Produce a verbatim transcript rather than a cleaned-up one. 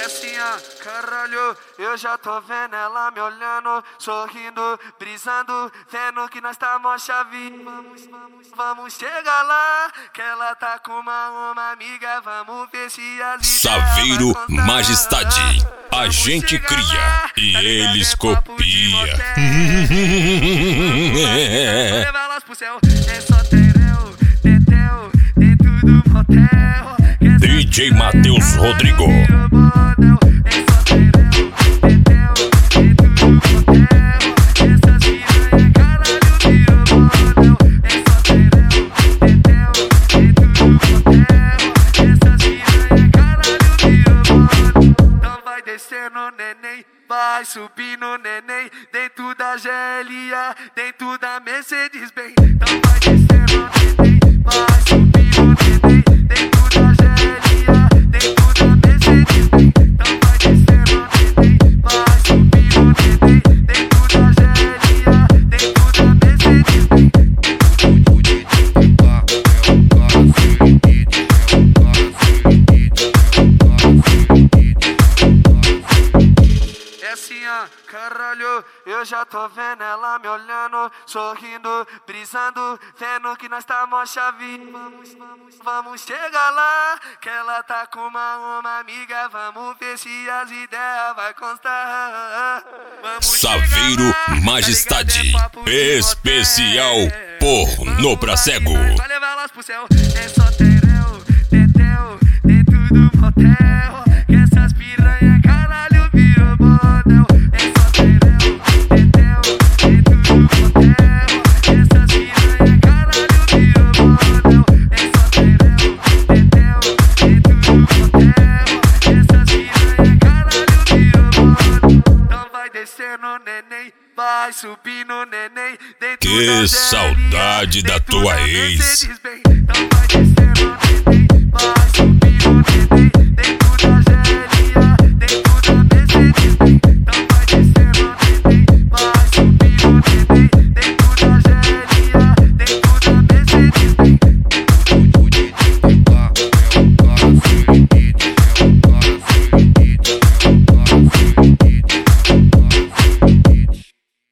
É assim, ó, caralho, eu já tô vendo ela me olhando, sorrindo, brisando, vendo que nós tá mó chave. Vamos, vamos, vamos chegar lá, que ela tá com uma, uma amiga, vamos ver se as Saveiro Majestade, a gente cria e eles copia. Levar elas pro céu, é só tereu, tetel, dentro do motel. D J Matheus Rodrigo. Descendo, neném, vai subindo, neném, dentro da G L A, dentro da Mercedes Benz. Então vai descendo, neném, vai subindo, neném, dentro da G L A, dentro da Mercedes Benz. Então vai descendo, neném, vai subindo, neném, dentro da G L A, dentro da Mercedes Benz. O D J do carro é o cara suicide, é o cara suicide, é o cara suicide. É assim, ó, caralho, eu já tô vendo ela me olhando, sorrindo, brisando, vendo que nós tá mó chave. Vamos, vamos, vamos chegar lá, que ela tá com uma, uma amiga, vamos ver se as ideias vai constar. Vamos Saveiro lá, Majestade, tá ligado, é especial pornô pra cego. Vai levar elas pro céu, é só tereu, tetel, dentro do motel, que essas piranha caralho virou model. É só tereu, tetel, dentro do motel, que essas piranha caralho virou model. É só tereu, tetel, dentro do motel, que essas piranha caralho virou model. Então vai descendo, neném, vai subindo, neném, dentro da Que G L A, saudade da dentro tua da ex. Mercedes Benz.